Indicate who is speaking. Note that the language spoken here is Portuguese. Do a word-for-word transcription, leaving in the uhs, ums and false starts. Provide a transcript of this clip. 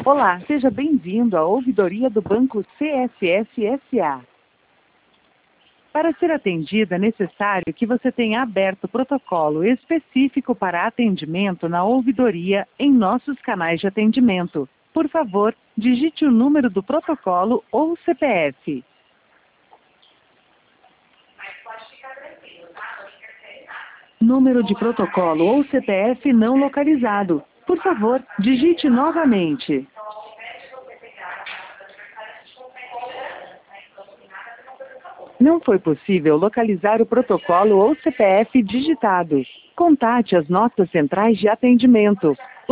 Speaker 1: Olá, seja bem-vindo à ouvidoria do Banco C S S S A. Para ser atendida, é necessário que você tenha aberto protocolo específico para atendimento na ouvidoria em nossos canais de atendimento. Por favor, digite o número do protocolo ou C P F. Número de protocolo ou C P F não localizado. Por favor, digite novamente. Não foi possível localizar o protocolo ou C P F digitado. Contate as nossas centrais de atendimento.